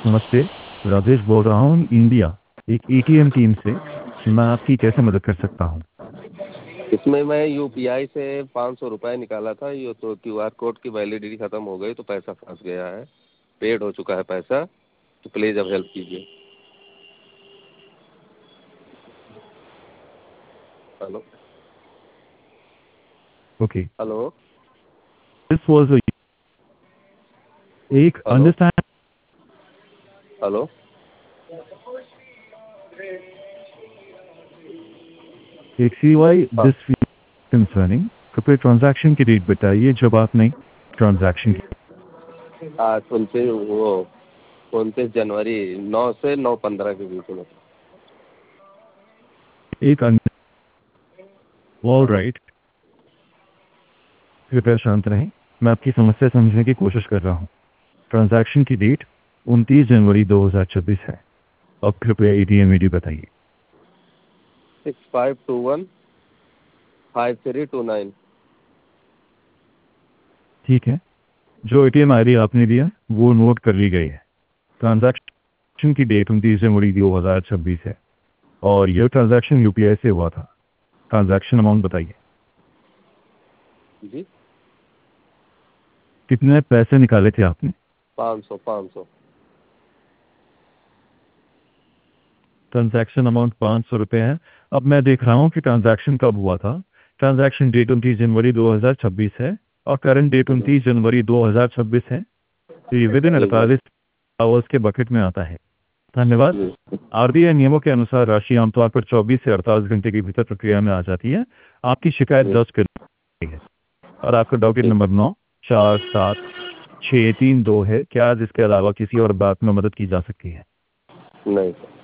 नमस्ते। राजेश बोल रहा हूँ इंडिया एक एटीएम टीम से। मैं आपकी कैसे मदद कर सकता हूँ? इसमें मैं यूपीआई से 500 रुपये निकाला था। ये तो क्यूआर कोड की वैलिडिटी ख़त्म हो गई तो पैसा फंस गया है। पेड हो चुका है पैसा, तो प्लीज़ अब हेल्प कीजिए। Hello okay, hello this was एक हेलो अंडरस्टैंड हेलो एक CY हाँ, दिस कंसर्निंग। कृपया ट्रांजैक्शन की डेट बताइए जब आपने ट्रांजैक्शन की। आज 29 जनवरी 9 से 9:15 के बीच में। एक ऑल राइट, कृपया शांत रहें। मैं आपकी समस्या समझने की कोशिश कर रहा हूँ। ट्रांजैक्शन की डेट 29 जनवरी 2026 है। अब कृपया ATM ID बताइए। 65215329। ठीक है, जो ATM ID आपने दिया वो नोट कर ली गई है। ट्रांजैक्शन की डेट 29 जनवरी 2026 है और यह ट्रांजैक्शन यूपीआई से हुआ था। ट्रांजैक्शन अमाउंट बताइए, जी, कितने पैसे निकाले थे आपने? 500। ट्रांजैक्शन अमाउंट 500 रुपये है। अब मैं देख रहा हूँ कि ट्रांजैक्शन कब हुआ था। ट्रांजैक्शन डेट 29 जनवरी 2026 है और करंट डेट 29 जनवरी 2026 है। तो ये विद इन जी जी 48 आवर्स के बकेट में आता है। धन्यवाद। जी। RBI नियमों के अनुसार राशि आमतौर पर 24 से 48 घंटे के भीतर प्रक्रिया में आ जाती है। आपकी शिकायत जी दर्ज कर दी है और आपका डॉकेट ठीक। नंबर 947632 है। क्या आज इसके अलावा किसी और बात में मदद की जा सकती है? नहीं सर।